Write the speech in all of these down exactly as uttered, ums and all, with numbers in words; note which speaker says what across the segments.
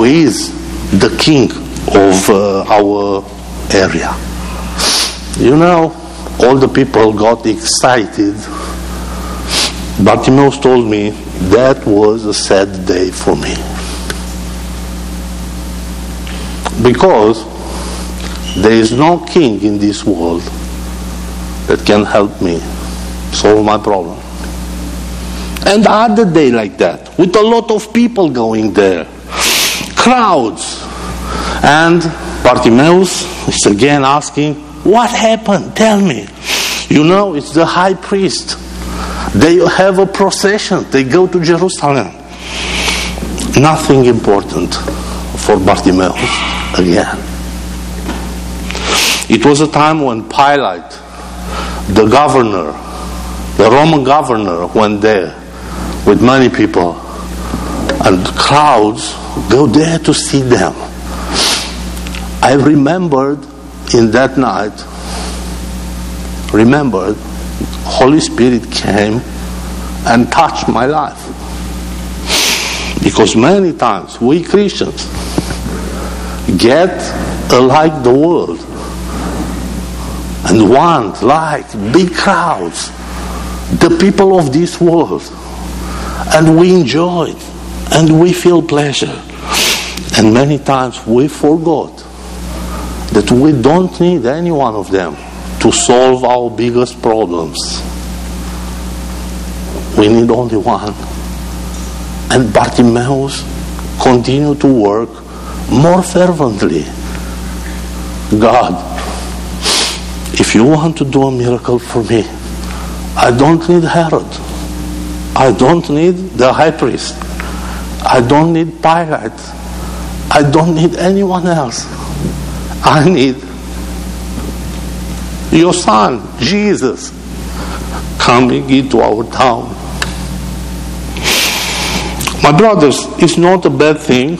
Speaker 1: who is the king of uh, our area. You know, all the people got excited. Bartimaeus told me that was a sad day for me. Because there is no king in this world that can help me solve my problem. And the other day like that, with a lot of people going there, crowds. And Bartimaeus is again asking, what happened? Tell me. You know, it's the high priest. They have a procession. They go to Jerusalem. Nothing important for Bartimaeus again. It was a time when Pilate, the governor, the Roman governor, went there with many people, and crowds go there to see them. I remembered in that night, remembered, Holy Spirit came and touched my life. Because many times we Christians get like the world and want like big crowds, the people of this world, and we enjoy it and we feel pleasure. And many times we forgot that we don't need any one of them to solve our biggest problems. We need only one. And Bartimaeus continued to work more fervently. God, if you want to do a miracle for me, I don't need Herod. I don't need the high priest. I don't need Pilate. I don't need anyone else. I need your son, Jesus, coming into our town. My brothers, it's not a bad thing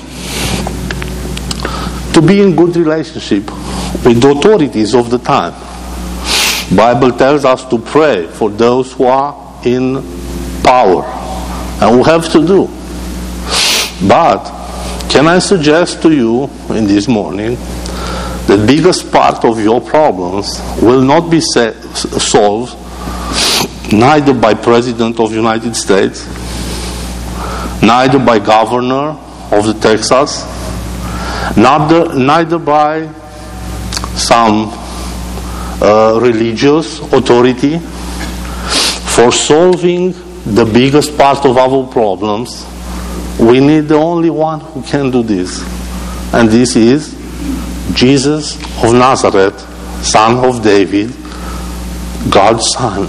Speaker 1: to be in good relationship with the authorities of the time. Bible tells us to pray for those who are in power, and we have to do. But can I suggest to you in this morning, the biggest part of your problems will not be sa- solved neither by President of the United States, neither by Governor of the Texas, neither, neither by some uh, religious authority. For solving the biggest part of our problems, we need the only one who can do this. And this is Jesus of Nazareth, son of David, God's son.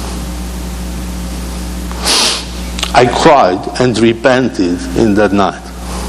Speaker 1: I cried and repented in that night.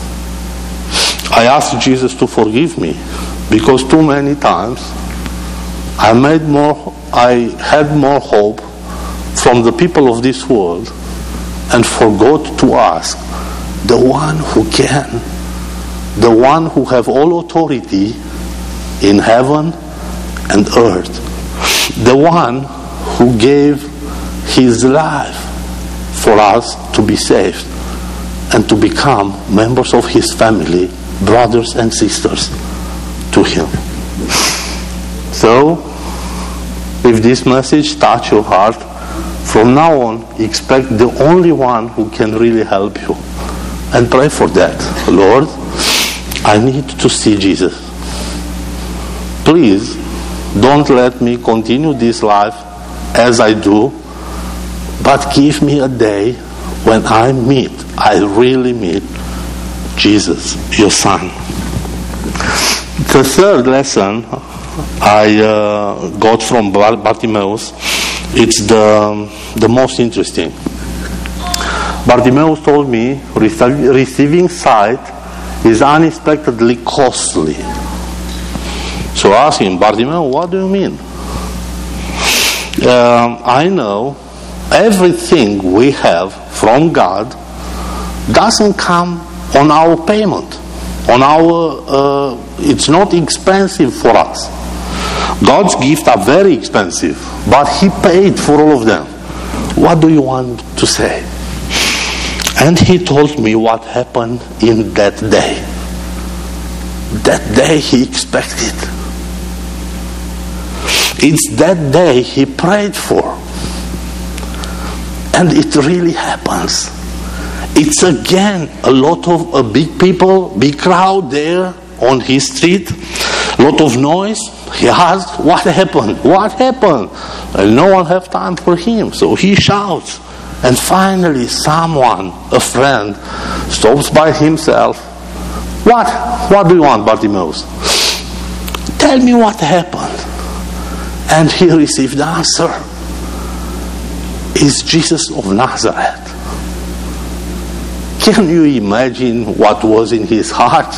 Speaker 1: I asked Jesus to forgive me because too many times I made more, I had more hope from the people of this world and forgot to ask the one who can, the one who have all authority in heaven and earth, the one who gave his life for us to be saved and to become members of his family, brothers and sisters to him. So, if this message touched your heart, from now on, expect the only one who can really help you. And pray for that. Lord, I need to see Jesus. Please, don't let me continue this life as I do, but give me a day when I meet, I really meet Jesus, your son. The third lesson I uh, got from Bartimaeus, it's the, the most interesting. Bartimaeus told me receiving sight is unexpectedly costly. So I asked him, Bartimaeus, what do you mean? Um, I know everything we have from God doesn't come on our payment. On our, uh, it's not expensive for us. God's gifts are very expensive, but He paid for all of them. What do you want to say? And he told me what happened in that day. that day he expected. It's that day he prayed for. And it really happens. It's again a lot of uh, big people, big crowd there on his street, a lot of noise. He asked, what happened? What happened? And no one have time for him. So he shouts. And finally someone, a friend, stops by himself. What? What do you want, Bartimaeus? Tell me what happened. And he received the answer. It's Jesus of Nazareth. Can you imagine what was in his heart?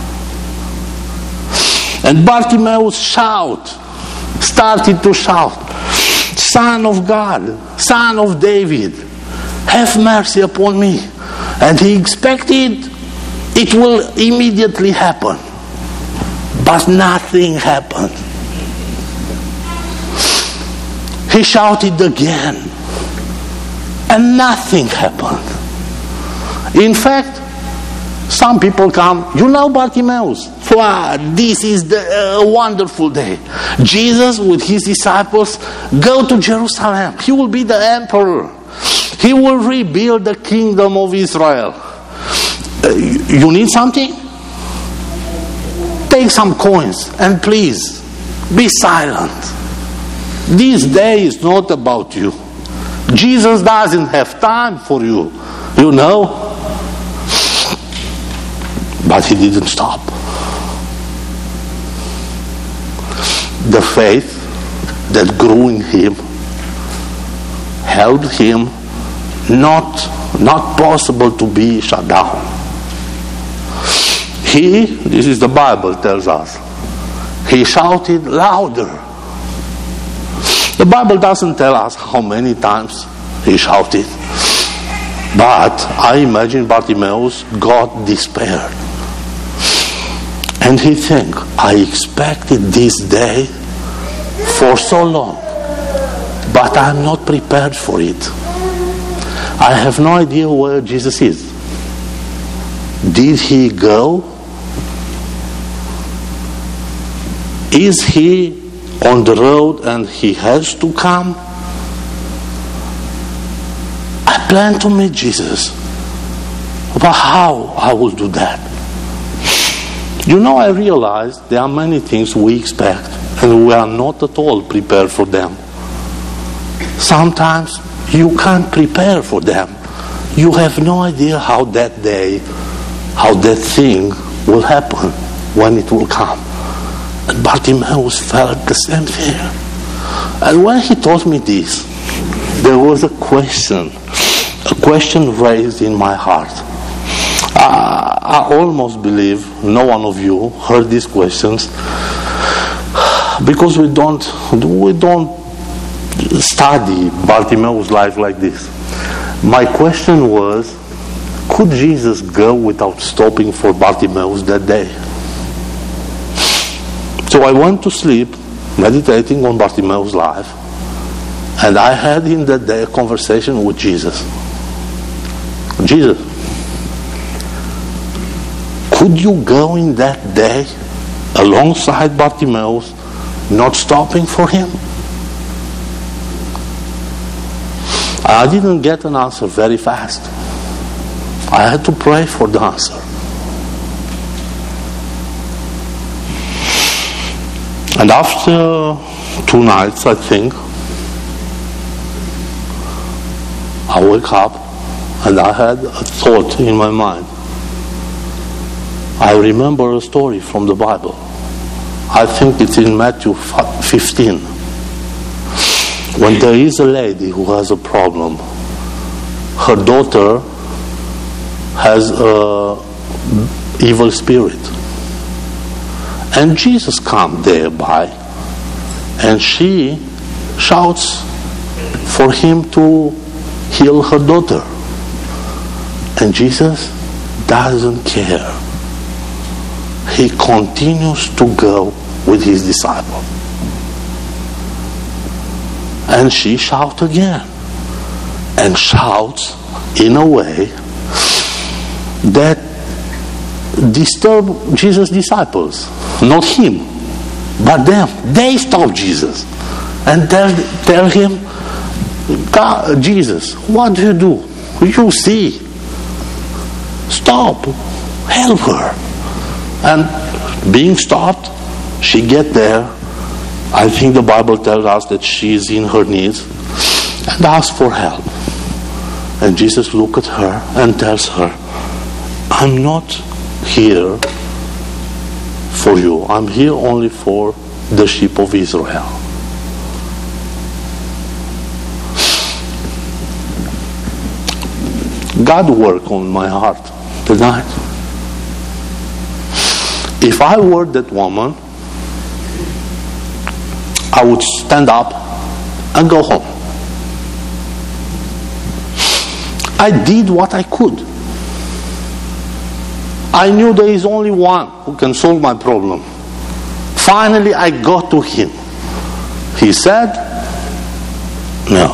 Speaker 1: And Bartimaeus shout, started to shout, Son of God, Son of David, have mercy upon me. And he expected it will immediately happen. But nothing happened. He shouted again. And nothing happened. In fact, some people come, you know Bartimaeus, wow, this is the uh, wonderful day. Jesus with his disciples go to Jerusalem. He will be the emperor. He will rebuild the kingdom of Israel. Uh, you need something? Take some coins and please be silent. This day is not about you. Jesus doesn't have time for you, you know. But he didn't stop. The faith that grew in him helped him not, not possible to be shut down. He, this is the Bible tells us, he shouted louder. The Bible doesn't tell us how many times he shouted. But I imagine Bartimaeus got despaired. And he think, I expected this day for so long, but I'm not prepared for it. I have no idea where Jesus is. Did he go? Is he on the road and he has to come? I plan to meet Jesus. But how I will do that? You know, I realize there are many things we expect and we are not at all prepared for them. Sometimes you can't prepare for them. You have no idea how that day, how that thing will happen, when it will come. And Bartimaeus felt the same thing. And when he told me this, there was a question, a question raised in my heart. Uh, I almost believe no one of you heard these questions because we don't we don't study Bartimaeus' life like this. My question was, could Jesus go without stopping for Bartimaeus that day? So I went to sleep meditating on Bartimaeus' life, and I had in that day a conversation with Jesus. Jesus, could you go in that day alongside Bartimaeus, not stopping for him? I didn't get an answer very fast. I had to pray for the answer. And after two nights, I think, I woke up and I had a thought in my mind. I remember a story from the Bible. I think it's in Matthew fifteen. When there is a lady who has a problem, her daughter has an evil spirit. And Jesus comes thereby, and she shouts for him to heal her daughter. And Jesus doesn't care. He continues to go with his disciple. And she shouts again. And shouts in a way that disturb Jesus' disciples. Not him, but them. They stop Jesus and tell, tell him, God, Jesus, what do you do? You see. Stop. Help her. And being stopped, she get there. I think the Bible tells us that she is in her knees and asks for help. And Jesus looks at her and tells her, I'm not here for you. I'm here only for the sheep of Israel. God worked on my heart tonight. If I were that woman, I would stand up and go home. I did what I could. I knew there is only one who can solve my problem. Finally, I got to him. He said, no.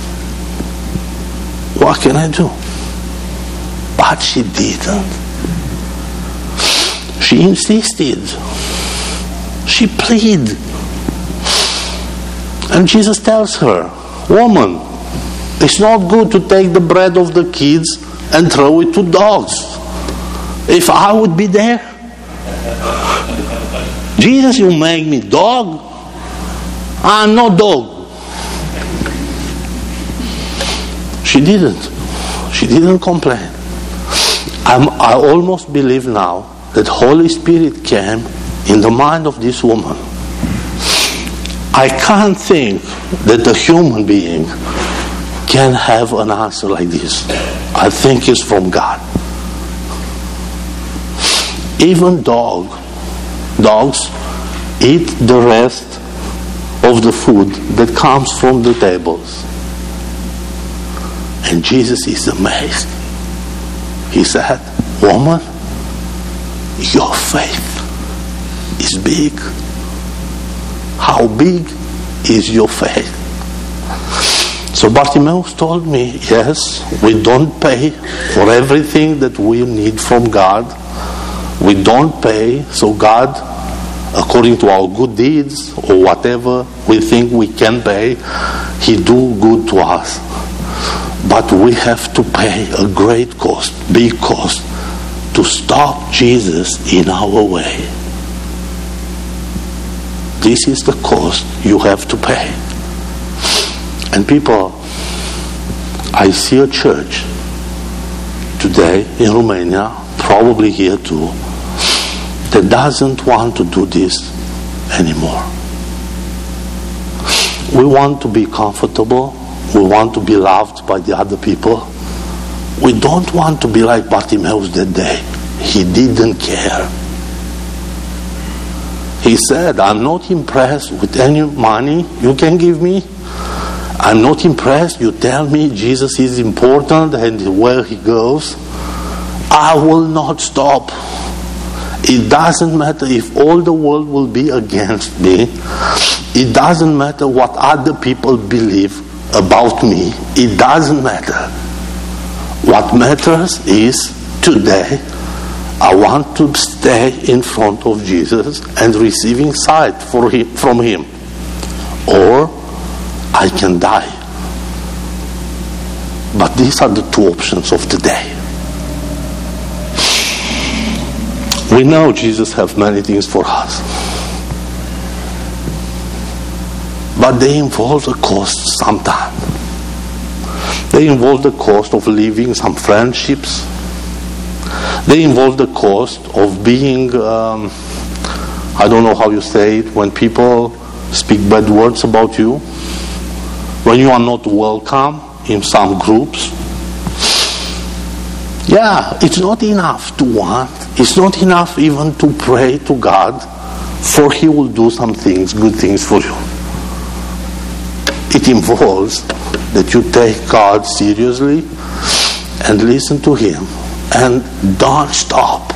Speaker 1: What can I do? But she didn't. She insisted. She pleaded. And Jesus tells her, woman, it's not good to take the bread of the kids and throw it to dogs. If I would be there, Jesus, you make me dog? I'm not dog. She didn't. She didn't complain. I'm, I almost believe now that Holy Spirit came in the mind of this woman. I can't think that a human being can have an answer like this. I think it's from God. Even dog, dogs eat the rest of the food that comes from the tables. And Jesus is amazed. He said, woman, your faith is big. How big is your faith? So Bartimaeus told me, yes, we don't pay for everything that we need from God. We don't pay, so God, according to our good deeds or whatever we think we can pay, He do good to us. But we have to pay a great cost, big cost, to stop Jesus in our way. This is the cost you have to pay. And people, I see a church today in Romania, probably here too, that doesn't want to do this anymore. We want to be comfortable. We want to be loved by the other people. We don't want to be like Bartimaeus that day. He didn't care. He said, I'm not impressed with any money you can give me. I'm not impressed. You tell me Jesus is important and where He goes. I will not stop. It doesn't matter if all the world will be against me. It doesn't matter what other people believe about me. It doesn't matter. What matters is today I want to stay in front of Jesus and receiving sight for him, from Him. Or I can die. But these are the two options of today. We know Jesus has many things for us. But they involve a cost sometimes. They involve the cost of leaving some friendships. They involve the cost of being, um, I don't know how you say it, when people speak bad words about you. When you are not welcome in some groups. Yeah, it's not enough to want. It's not enough even to pray to God, for He will do some things, good things for you. It involves that you take God seriously and listen to Him and don't stop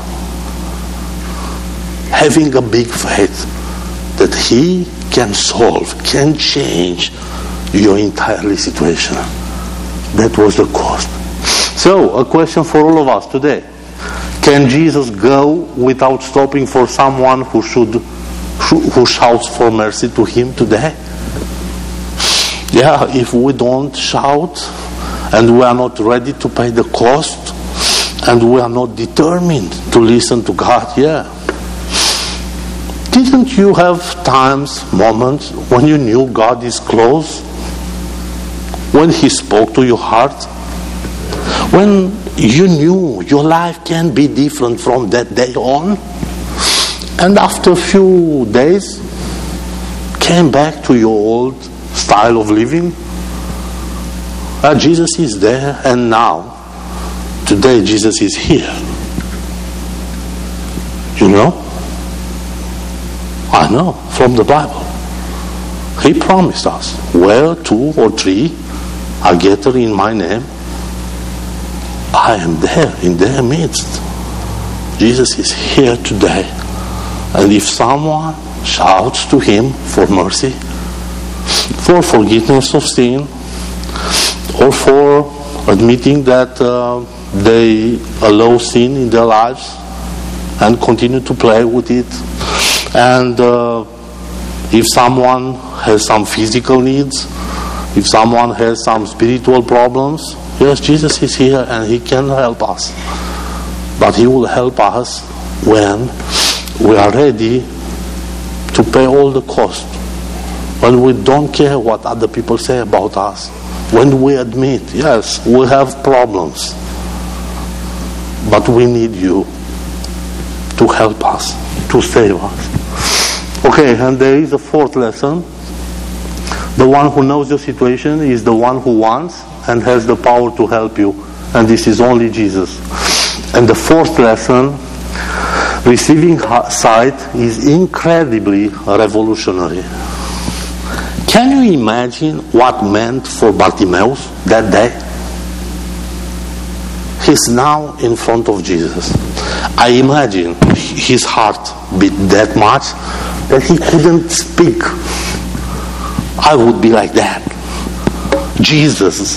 Speaker 1: having a big faith that He can solve, can change your entire situation. That was the cost. So, a question for all of us today. Can Jesus go without stopping for someone who should who shouts for mercy to him today? Yeah, if we don't shout and we are not ready to pay the cost and we are not determined to listen to God, yeah. Didn't you have times, moments when you knew God is close? When He spoke to your heart? When you knew your life can be different from that day on? And after a few days, came back to your old style of living? Uh, Jesus is there, and now, today Jesus is here. You know? I know, from the Bible. He promised us, where two or three are gathered in my name, I am there in their midst. Jesus is here today. And if someone shouts to Him for mercy, for forgiveness of sin, or for admitting that uh, they allow sin in their lives and continue to play with it, and uh, if someone has some physical needs, if someone has some spiritual problems, yes, Jesus is here and He can help us. But He will help us when we are ready to pay all the cost. When we don't care what other people say about us. When we admit, yes, we have problems, but we need you to help us, to save us. Okay, and there is a fourth lesson. The one who knows your situation is the one who wants and has the power to help you. And this is only Jesus. And the fourth lesson, receiving sight is incredibly revolutionary. Can you imagine what meant for Bartimaeus that day? He's now in front of Jesus. I imagine his heart beat that much that he couldn't speak. I would be like that. Jesus,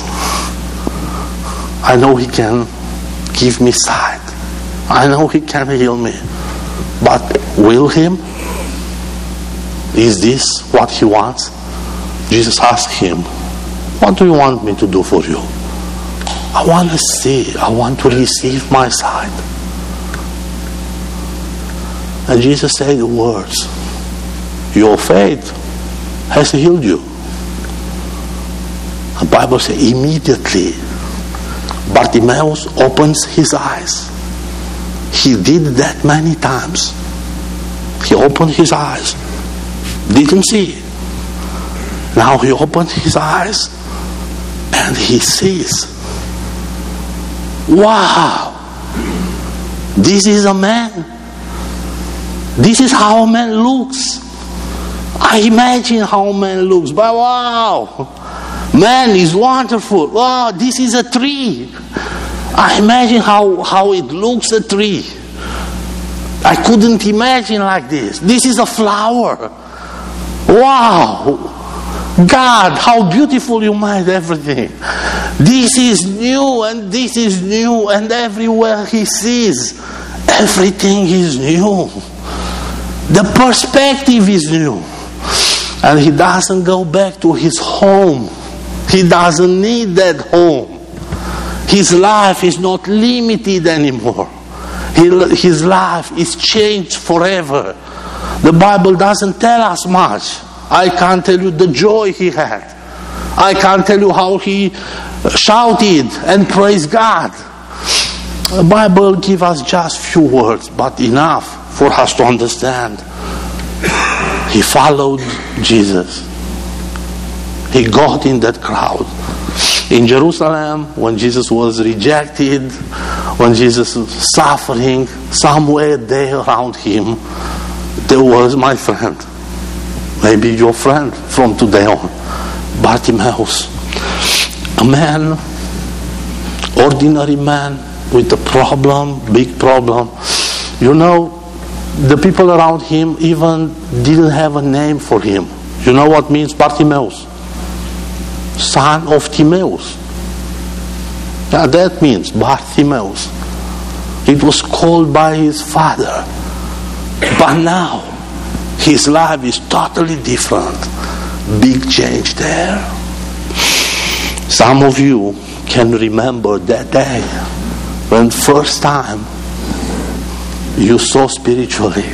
Speaker 1: I know He can give me sight. I know He can heal me. But will Him? Is this what He wants? Jesus asked him, what do you want me to do for you? I want to see. I want to receive my sight. And Jesus said the words, your faith has healed you. The Bible says immediately Bartimaeus opens his eyes. He did that many times. He opened his eyes. Didn't see. Now he opened his eyes and he sees. Wow! This is a man. This is how a man looks. I imagine how a man looks, but wow! Man is wonderful. Wow, this is a tree. I imagine how, how it looks, a tree. I couldn't imagine like this. This is a flower. Wow! God, how beautiful you made everything. This is new and this is new, and everywhere he sees, everything is new. The perspective is new. And he doesn't go back to his home. He doesn't need that home. His life is not limited anymore. His life is changed forever. The Bible doesn't tell us much. I can't tell you the joy he had. I can't tell you how he shouted and praised God. The Bible gives us just few words, but enough for us to understand. He followed Jesus. He got in that crowd. In Jerusalem, when Jesus was rejected, when Jesus was suffering, somewhere there around him, there was my friend. Maybe your friend from today on. Bartimaeus. A man, ordinary man with a problem, big problem. You know, the people around him even didn't have a name for him. You know what means Bartimaeus? Son of Timaeus. Yeah, that means Bartimaeus. It was called by his father. But now, his life is totally different. Big change there. Some of you can remember that day when first time you saw spiritually.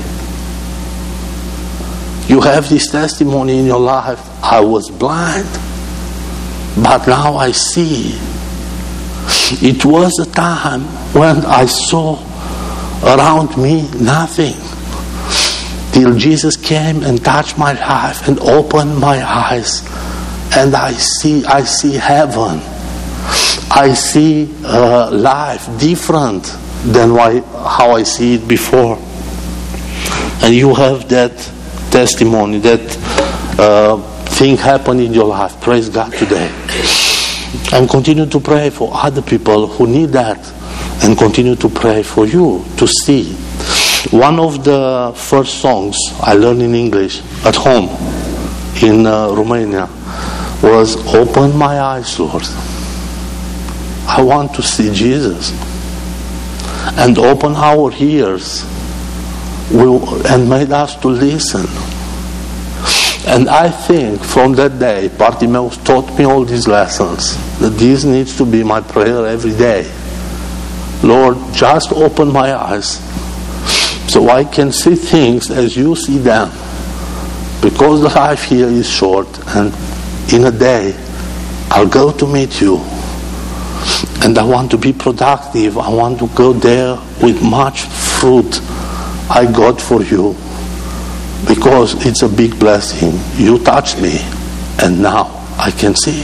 Speaker 1: You have this testimony in your life. I was blind, but now I see. It was a time when I saw around me nothing, till Jesus came and touched my life and opened my eyes, and I see I see heaven. I see uh, life different than why, how I see it before. And you have that testimony, that uh, thing happened in your life. Praise God today. And continue to pray for other people who need that. And continue to pray for you to see. One of the first songs I learned in English at home in uh, Romania was "Open my eyes, Lord. I want to see Jesus." And open our ears and made us to listen. And I think from that day, Bartimaeus taught me all these lessons, that this needs to be my prayer every day. Lord, just open my eyes so I can see things as you see them. Because the life here is short, and in a day I'll go to meet you. And I want to be productive. I want to go there with much fruit I got for you. Because it's a big blessing. You touched me, and now I can see.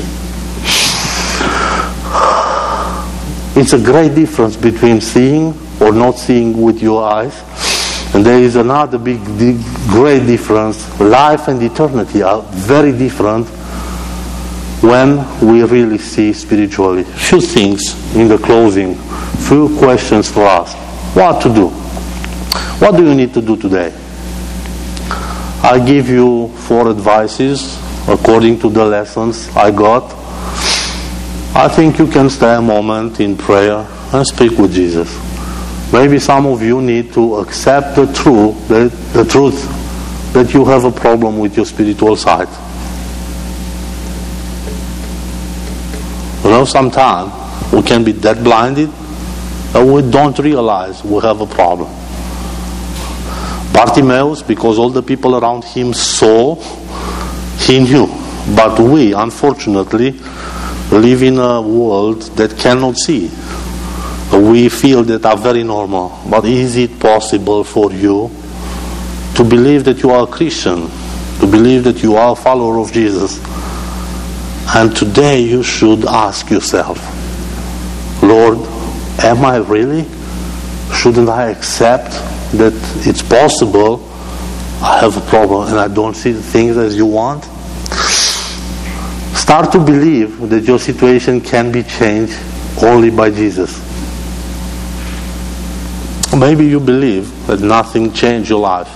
Speaker 1: It's a great difference between seeing or not seeing with your eyes. And there is another big, big great difference. Life and eternity are very different when we really see spiritually. Few things in the closing. Few questions for us. What to do? What do you need to do today? I give you four advices according to the lessons I got. I think you can stay a moment in prayer and speak with Jesus. Maybe some of you need to accept the truth, the, the truth that you have a problem with your spiritual side. You know, sometimes we can be that blinded that we don't realize we have a problem. Bartimaeus, because all the people around him saw, he knew. But we, unfortunately, live in a world that cannot see. We feel that are very normal. But is it possible for you to believe that you are a Christian, to believe that you are a follower of Jesus? And today you should ask yourself, Lord, am I really? Shouldn't I accept that it's possible I have a problem and I don't see the things as you want? Start to believe that your situation can be changed only by Jesus. Maybe you believe that nothing changed your life.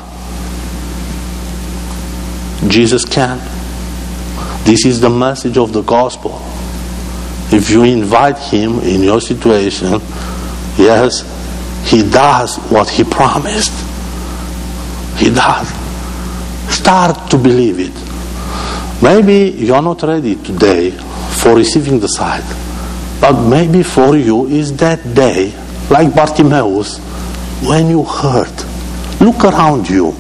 Speaker 1: Jesus can. This is the message of the gospel. If you invite him in your situation, yes, he does what he promised. He does. Start to believe it. Maybe you're not ready today for receiving the sight, but maybe for you is that day, like Bartimaeus, when you heard. Look around you.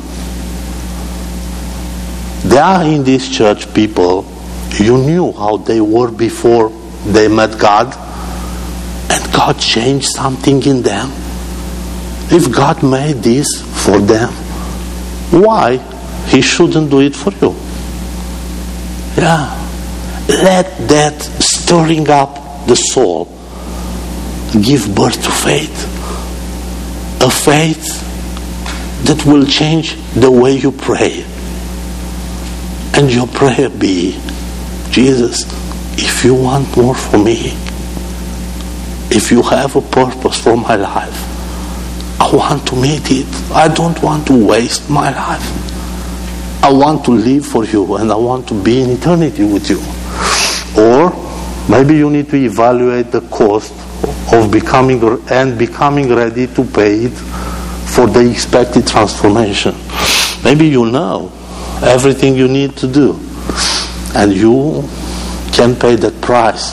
Speaker 1: There are in this church people, you knew how they were before they met God, and God changed something in them. If God made this for them, why he shouldn't do it for you? Yeah. Let that stirring up the soul give birth to faith. A faith that will change the way you pray. And your prayer be, Jesus, if you want more for me, if you have a purpose for my life, I want to meet it. I don't want to waste my life. I want to live for you and I want to be in eternity with you. Or maybe you need to evaluate the cost of becoming and becoming ready to pay it for the expected transformation. Maybe you know everything you need to do, and you can pay that price.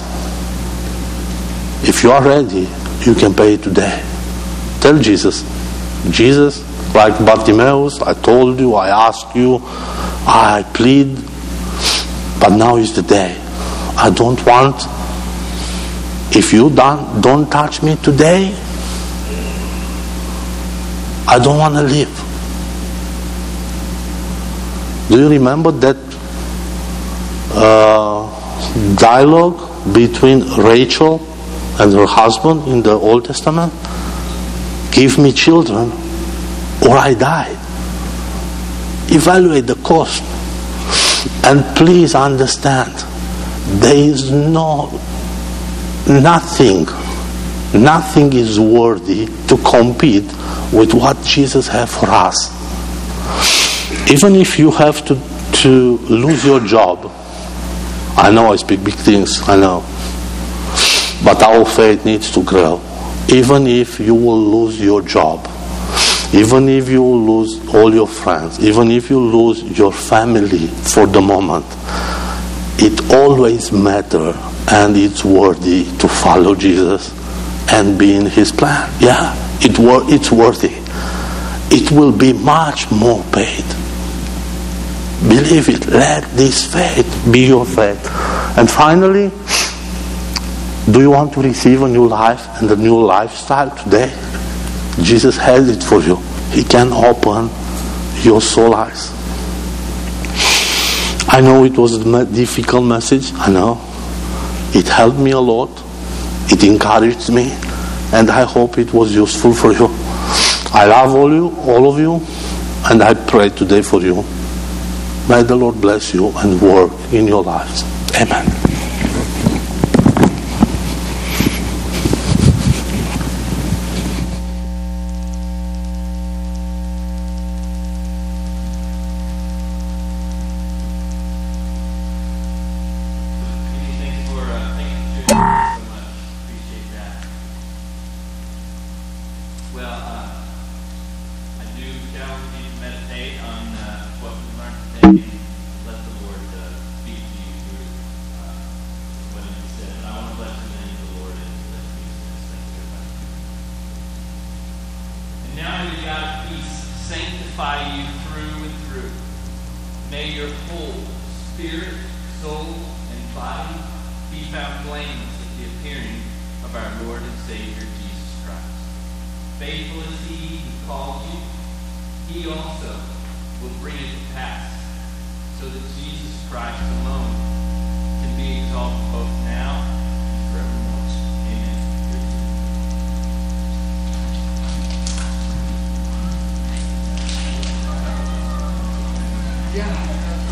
Speaker 1: If you are ready, you can pay it today. Tell Jesus, Jesus, like Bartimaeus, I told you, I asked you, I plead, but now is the day. I don't want, if you don't, don't touch me today, I don't want to live. Do you remember that uh, dialogue between Rachel and her husband in the Old Testament? Give me children or I die. Evaluate the cost. And please understand, there is no, nothing, nothing is worthy to compete with what Jesus has for us. Even if you have to, to lose your job, I know I speak big things, I know, but our faith needs to grow. Even if you will lose your job, even if you will lose all your friends, even if you lose your family for the moment, it always matters and it's worthy to follow Jesus and be in His plan. Yeah, it wor- it's worthy. It will be much more paid. Believe it. Let this faith be your faith. And finally, do you want to receive a new life and a new lifestyle today? Jesus has it for you. He can open your soul eyes. I know it was a difficult message. I know. It helped me a lot. It encouraged me. And I hope it was useful for you. I love all you, all of you. And I pray today for you. May the Lord bless you and work in your lives. Amen.
Speaker 2: Yeah.